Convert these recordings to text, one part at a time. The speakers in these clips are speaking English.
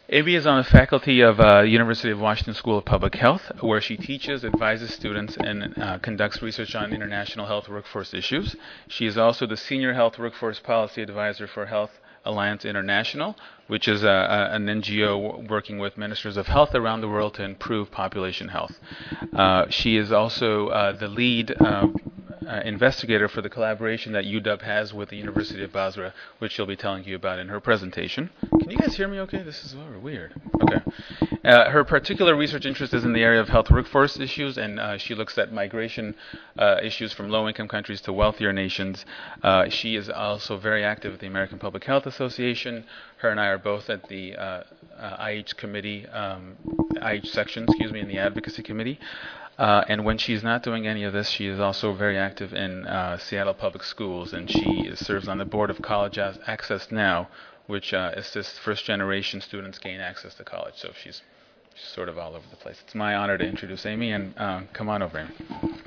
Amy is on the faculty of University of Washington School of Public Health, where she teaches, advises students, and conducts research on international health workforce issues. She is also the Senior Health Workforce Policy Advisor for Health Alliance International, which is an NGO working with ministers of health around the world to improve population health. She is also the lead investigator for the collaboration that UW has with the University of Basra, which she'll be telling you about in her presentation. Can you guys hear me okay? This is weird. Okay. Her particular research interest is in the area of health workforce issues, and she looks at migration issues from low-income countries to wealthier nations. She is also very active at the American Public Health Association. Her and I are both at the IH committee, IH section, in the advocacy committee. And when she's not doing any of this, she is also very active in Seattle Public Schools, and she serves on the board of College Access Now, which assists first-generation students gain access to college. So she's sort of all over the place. It's my honor to introduce Amy, and come on over, Amy.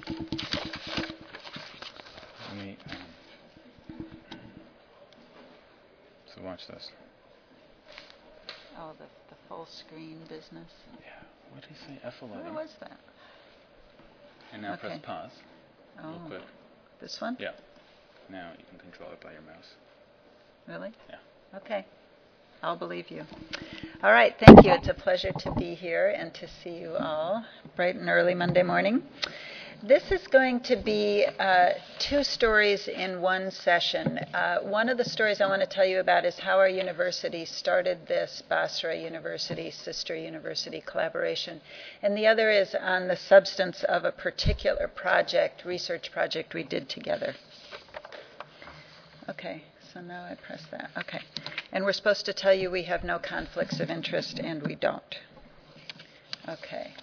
So watch this. Oh, the full screen business. Yeah. What did he say? F11. Where was that? And now press pause. Real quick. This one? Yeah. Now you can control it by your mouse. Really? Yeah. Okay. I'll believe you. All right. Thank you. It's a pleasure to be here and to see you all bright and early Monday morning. This is going to be two stories in one session. One of the stories I want to tell you about is how our university started this Basra University, Sister University collaboration. And the other is on the substance of a particular project, research project we did together. Okay, so now I press that. Okay. And we're supposed to tell you we have no conflicts of interest, and we don't. Okay.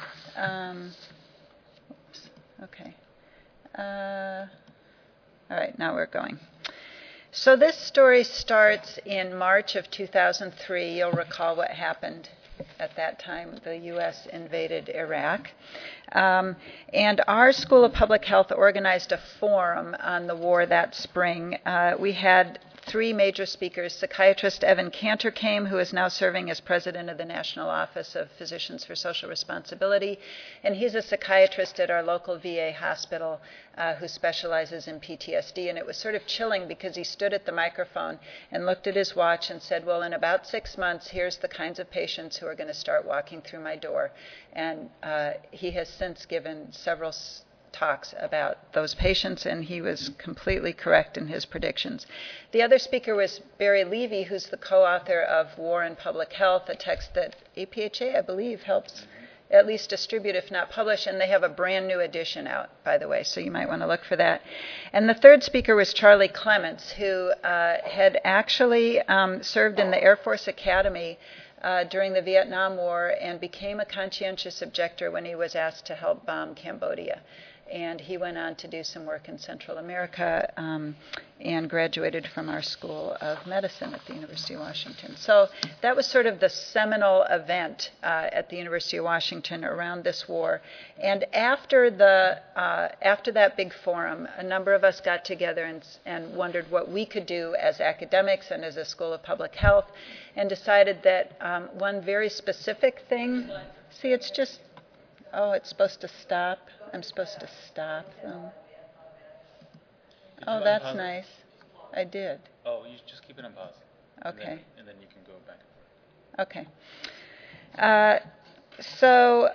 Okay. All right, now we're going. So this story starts in March of 2003. You'll recall what happened at that time. The U.S. invaded Iraq. And our School of Public Health organized a forum on the war that spring. We had three major speakers. Psychiatrist Evan Cantor came, who is now serving as president of the National Office of Physicians for Social Responsibility. And he's a psychiatrist at our local VA hospital who specializes in PTSD. And it was sort of chilling because he stood at the microphone and looked at his watch and said, well, in about 6 months, here's the kinds of patients who are going to start walking through my door. And he has since given several talks about those patients, and he was completely correct in his predictions. The other speaker was Barry Levy, who's the co-author of War and Public Health, a text that APHA, I believe, helps at least distribute, if not publish, and they have a brand new edition out, by the way, so you might want to look for that. And the third speaker was Charlie Clements, who had actually served in the Air Force Academy during the Vietnam War and became a conscientious objector when he was asked to help bomb Cambodia. And he went on to do some work in Central America and graduated from our School of Medicine at the University of Washington. So that was sort of the seminal event at the University of Washington around this war. And after that big forum, a number of us got together and wondered what we could do as academics and as a School of Public Health, and decided that one very specific thing, see, it's just, oh, it's supposed to stop. I'm supposed to stop them. Oh, that's nice. I did. Oh, you just keep it on pause. Okay. And then you can go back. Okay. So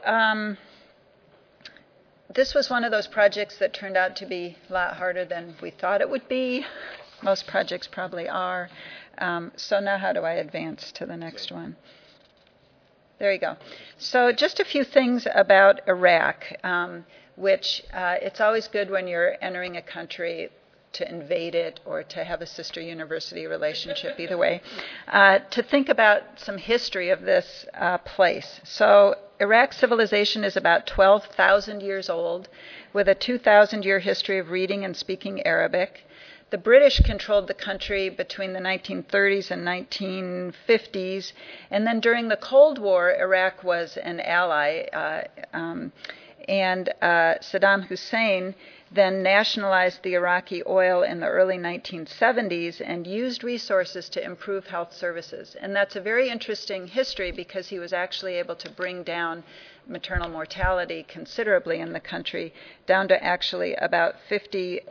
this was one of those projects that turned out to be a lot harder than we thought it would be. Most projects probably are. So now how do I advance to the next one? There you go. So just a few things about Iraq, which it's always good when you're entering a country to invade it or to have a sister university relationship, either way, to think about some history of this place. So Iraq civilization is about 12,000 years old, with a 2,000-year history of reading and speaking Arabic. The British controlled the country between the 1930s and 1950s, and then during the Cold War, Iraq was an ally, And Saddam Hussein then nationalized the Iraqi oil in the early 1970s and used resources to improve health services. And that's a very interesting history because he was actually able to bring down maternal mortality considerably in the country, down to actually about 50,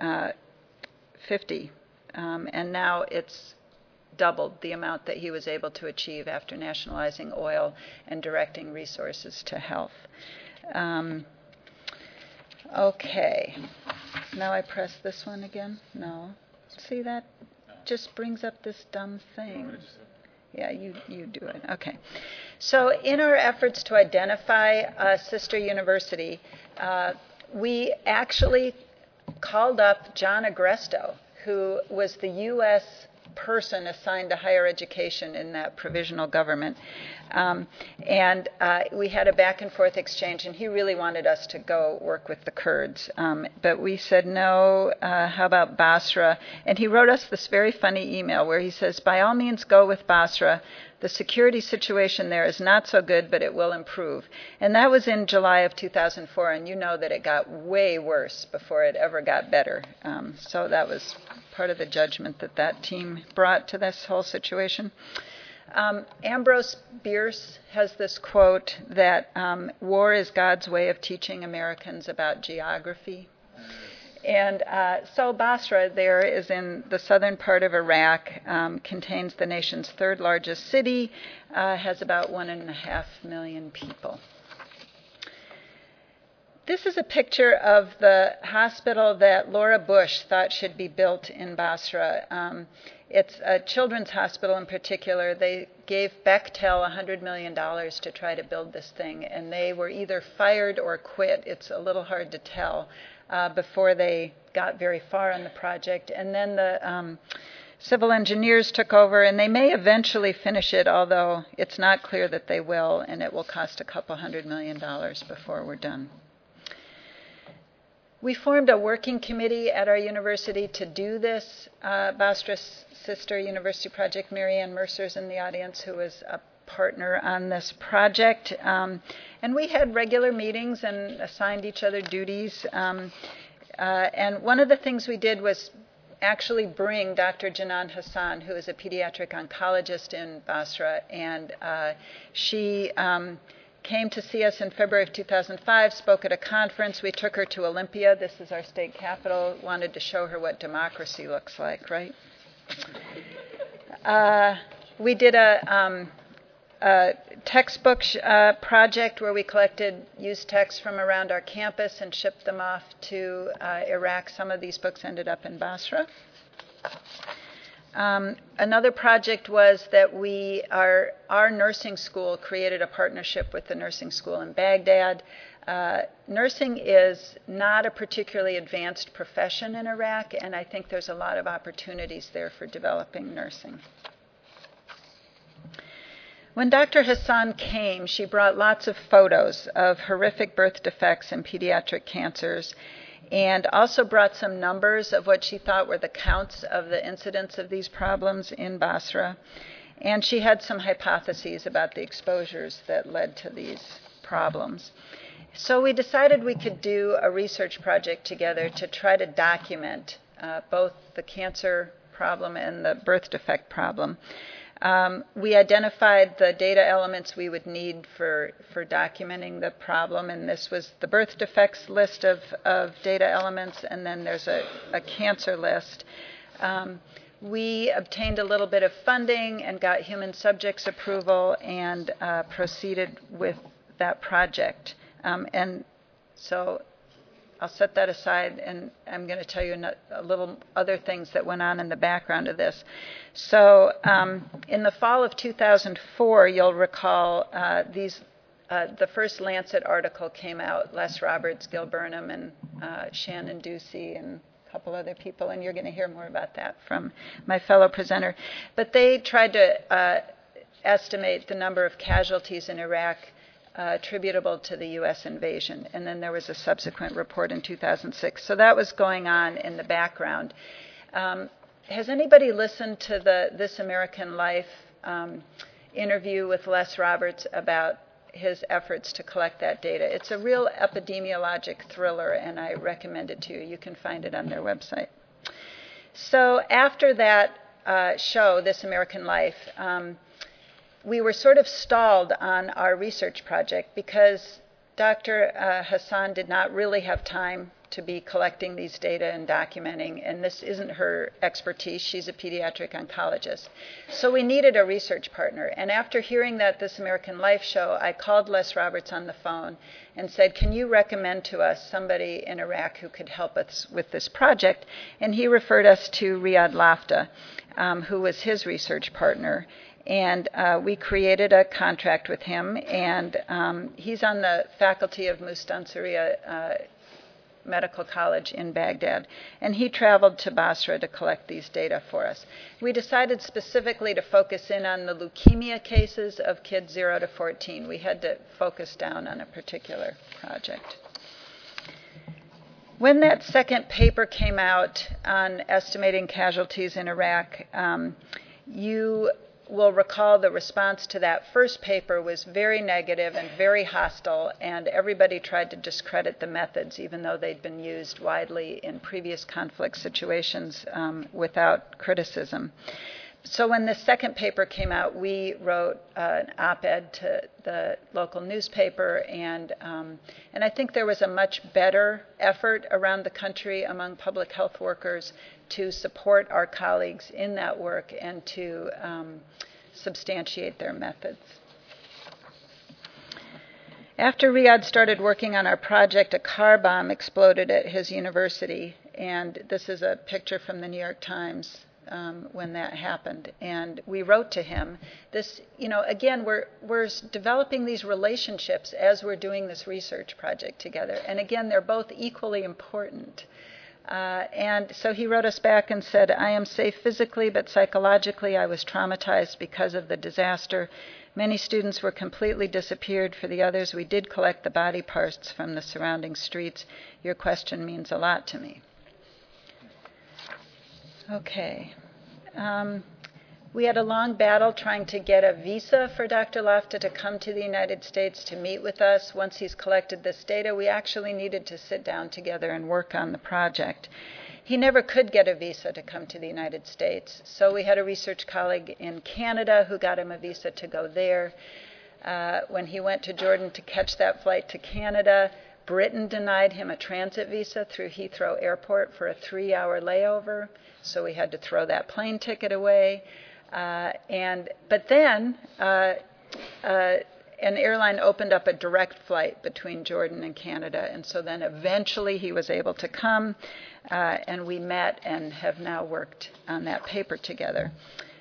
and now it's doubled the amount that he was able to achieve after nationalizing oil and directing resources to health. Okay, now I press this one again? No. See, that just brings up this dumb thing. Yeah, you do it. Okay. So in our efforts to identify a sister university, we actually called up John Agresto, who was the U.S. person assigned to higher education in that provisional government. And we had a back and forth exchange, and he really wanted us to go work with the Kurds. But we said, no, how about Basra? And he wrote us this very funny email where he says, by all means, go with Basra. The security situation there is not so good, but it will improve. And that was in July of 2004, and you know that it got way worse before it ever got better. So that was part of the judgment that that team brought to this whole situation. Ambrose Bierce has this quote that war is God's way of teaching Americans about geography. And so Basra there is in the southern part of Iraq, contains the nation's third largest city, has about 1.5 million people. This is a picture of the hospital that Laura Bush thought should be built in Basra. It's a children's hospital in particular. They gave Bechtel $100 million to try to build this thing, and they were either fired or quit. It's a little hard to tell before they got very far on the project. And then the civil engineers took over, and they may eventually finish it, although it's not clear that they will, and it will cost $200 million before we're done. We formed a working committee at our university to do this Basra Sister University project. Mary Ann Mercer's in the audience, who was a partner on this project. And we had regular meetings and assigned each other duties. And one of the things we did was actually bring Dr. Janan Hassan, who is a pediatric oncologist in Basra, and she came to see us in February of 2005, spoke at a conference. We took her to Olympia. This is our state capital. Wanted to show her what democracy looks like, right? We did a textbook project where we collected used texts from around our campus and shipped them off to Iraq. Some of these books ended up in Basra. Another project was that our nursing school created a partnership with the nursing school in Baghdad. Nursing is not a particularly advanced profession in Iraq, and I think there's a lot of opportunities there for developing nursing. When Dr. Hassan came, she brought lots of photos of horrific birth defects and pediatric cancers, and also brought some numbers of what she thought were the counts of the incidence of these problems in Basra. And she had some hypotheses about the exposures that led to these problems. So we decided we could do a research project together to try to document both the cancer problem and the birth defect problem. We identified the data elements we would need for documenting the problem, and this was the birth defects list of data elements, and then there's a cancer list. We obtained a little bit of funding and got human subjects approval and proceeded with that project. And so I'll set that aside, and I'm going to tell you a little other things that went on in the background of this. So in the fall of 2004, you'll recall the first Lancet article came out, Les Roberts, Gil Burnham, and Shannon Ducey, and a couple other people, and you're going to hear more about that from my fellow presenter. But they tried to estimate the number of casualties in Iraq attributable to the U.S. invasion. And then there was a subsequent report in 2006. So that was going on in the background. Has anybody listened to the This American Life interview with Les Roberts about his efforts to collect that data. It's a real epidemiologic thriller, and I recommend it to you. You can find it on their website. So after that show, This American Life, we were sort of stalled on our research project because Dr. Hassan did not really have time to be collecting these data and documenting, and this isn't her expertise. She's a pediatric oncologist. So we needed a research partner. And after hearing that This American Life show, I called Les Roberts on the phone and said, can you recommend to us somebody in Iraq who could help us with this project? And he referred us to Riyad Lafta, who was his research partner. And we created a contract with him, and he's on the faculty of Mustansiriya Medical College in Baghdad, and he traveled to Basra to collect these data for us. We decided specifically to focus in on the leukemia cases of kids 0 to 14. We had to focus down on a particular project. When that second paper came out on estimating casualties in Iraq, you will recall the response to that first paper was very negative and very hostile, and everybody tried to discredit the methods, even though they'd been used widely in previous conflict situations without criticism. So when the second paper came out, we wrote an op-ed to the local newspaper, and I think there was a much better effort around the country among public health workers to support our colleagues in that work and to substantiate their methods. After Riyad started working on our project, a car bomb exploded at his university, and this is a picture from the New York Times when that happened. And we wrote to him. This, again, we're developing these relationships as we're doing this research project together. And again, they're both equally important. And so he wrote us back and said, I am safe physically, but psychologically I was traumatized because of the disaster. Many students were completely disappeared. For the others, we did collect the body parts from the surrounding streets. Your question means a lot to me. Okay. We had a long battle trying to get a visa for Dr. Lafta to come to the United States to meet with us. Once he's collected this data, we actually needed to sit down together and work on the project. He never could get a visa to come to the United States, so we had a research colleague in Canada who got him a visa to go there. When he went to Jordan to catch that flight to Canada, Britain denied him a transit visa through Heathrow Airport for a 3-hour layover, so we had to throw that plane ticket away. But then an airline opened up a direct flight between Jordan and Canada, and so then eventually he was able to come, and we met and have now worked on that paper together.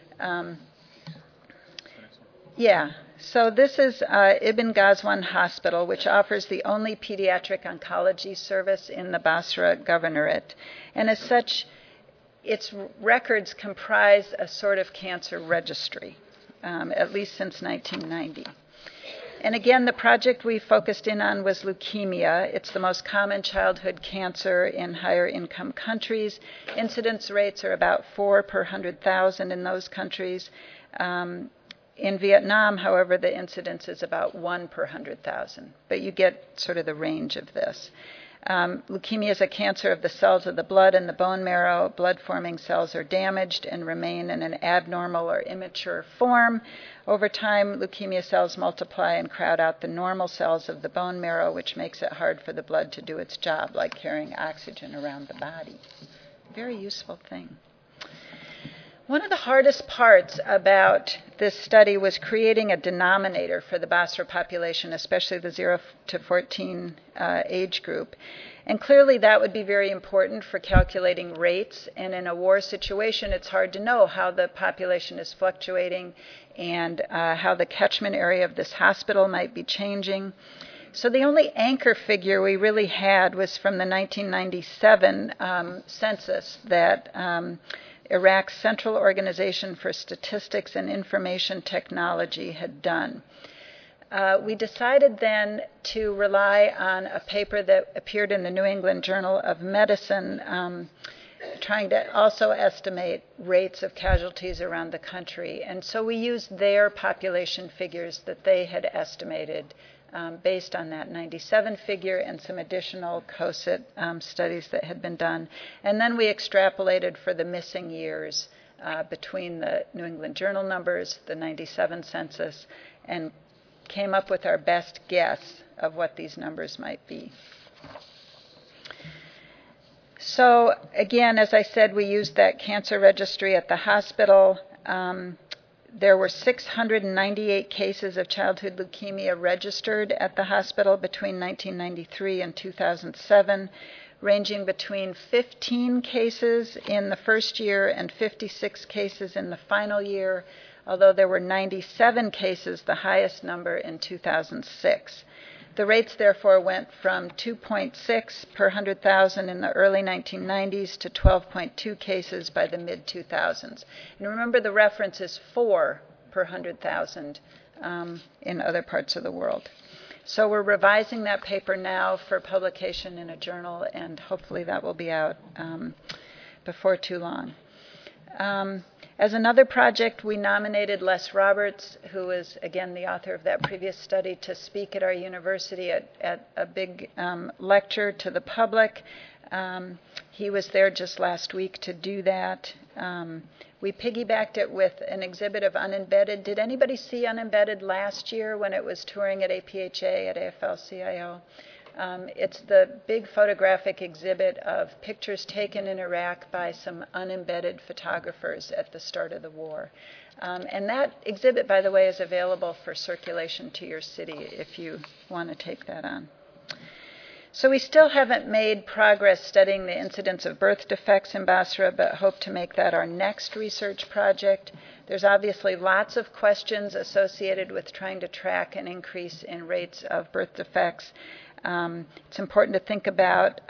So this is Ibn Ghazwan Hospital, which offers the only pediatric oncology service in the Basra Governorate, and as such, its records comprise a sort of cancer registry, at least since 1990. And again, the project we focused in on was leukemia. It's the most common childhood cancer in higher income countries. Incidence rates are about 4 per 100,000 in those countries. In Vietnam, however, the incidence is about 1 per 100,000, but you get sort of the range of this. Leukemia is a cancer of the cells of the blood and the bone marrow. Blood-forming cells are damaged and remain in an abnormal or immature form. Over time, leukemia cells multiply and crowd out the normal cells of the bone marrow, which makes it hard for the blood to do its job, like carrying oxygen around the body. Very useful thing. One of the hardest parts about this study was creating a denominator for the Basra population, especially the 0 to 14 age group. And clearly that would be very important for calculating rates. And in a war situation, it's hard to know how the population is fluctuating and how the catchment area of this hospital might be changing. So the only anchor figure we really had was from the 1997 census that Iraq's Central Organization for Statistics and Information Technology had done. We decided then to rely on a paper that appeared in the New England Journal of Medicine trying to also estimate rates of casualties around the country. And so we used their population figures that they had estimated based on that 97 figure and some additional COSIT studies that had been done. And then we extrapolated for the missing years between the New England Journal numbers, the 97 census, and came up with our best guess of what these numbers might be. So again, as I said, we used that cancer registry at the hospital. There were 698 cases of childhood leukemia registered at the hospital between 1993 and 2007, ranging between 15 cases in the first year and 56 cases in the final year, although there were 97 cases, the highest number, in 2006. The rates, therefore, went from 2.6 per 100,000 in the early 1990s to 12.2 cases by the mid-2000s. And remember, the reference is 4 per 100,000 in other parts of the world. So we're revising that paper now for publication in a journal, and hopefully that will be out before too long. As another project, we nominated Les Roberts, who is, again, the author of that previous study, to speak at our university at a big lecture to the public. He was there just last week to do that. We piggybacked it with an exhibit of Unembedded. Did anybody see Unembedded last year when it was touring at APHA, at AFL-CIO? It's the big photographic exhibit of pictures taken in Iraq by some unembedded photographers at the start of the war. And that exhibit, by the way, is available for circulation to your city if you want to take that on. So we still haven't made progress studying the incidence of birth defects in Basra, but hope to make that our next research project. There's obviously lots of questions associated with trying to track an increase in rates of birth defects. It's important to think about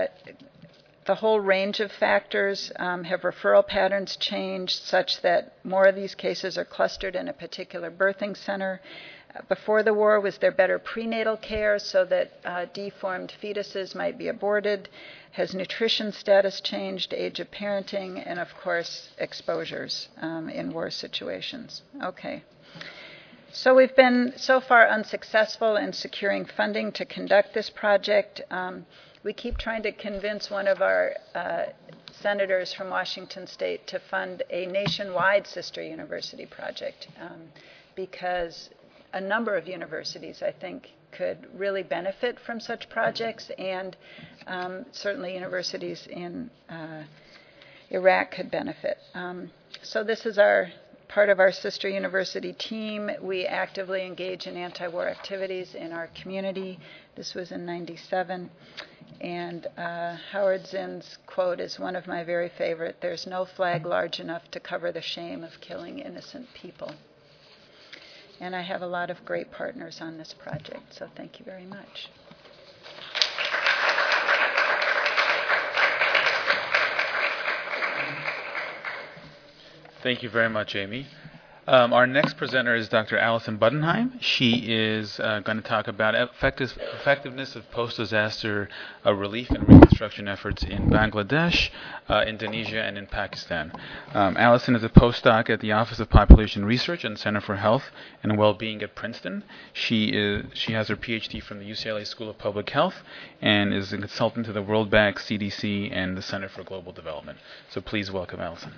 the whole range of factors. Have referral patterns changed such that more of these cases are clustered in a particular birthing center? Before the war, was there better prenatal care so that deformed fetuses might be aborted? Has nutrition status changed, age of parenting, and of course, exposures in war situations? Okay. So we've been so far unsuccessful in securing funding to conduct this project. We keep trying to convince one of our senators from Washington State to fund a nationwide sister university project because a number of universities, I think, could really benefit from such projects, and certainly universities in Iraq could benefit. So this is part of our sister university team. We actively engage in anti-war activities in our community. This was in '97. And Howard Zinn's quote is one of my very favorite. "There's no flag large enough to cover the shame of killing innocent people." And I have a lot of great partners on this project, so thank you very much. Thank you very much, Amy. Our next presenter is Dr. Alison Buddenheim. She is going to talk about effectiveness of post-disaster relief and reconstruction efforts in Bangladesh, Indonesia, and in Pakistan. Alison is a postdoc at the Office of Population Research and Center for Health and Well-Being at Princeton. She has her PhD from the UCLA School of Public Health and is a consultant to the World Bank, CDC, and the Center for Global Development. So please welcome Alison.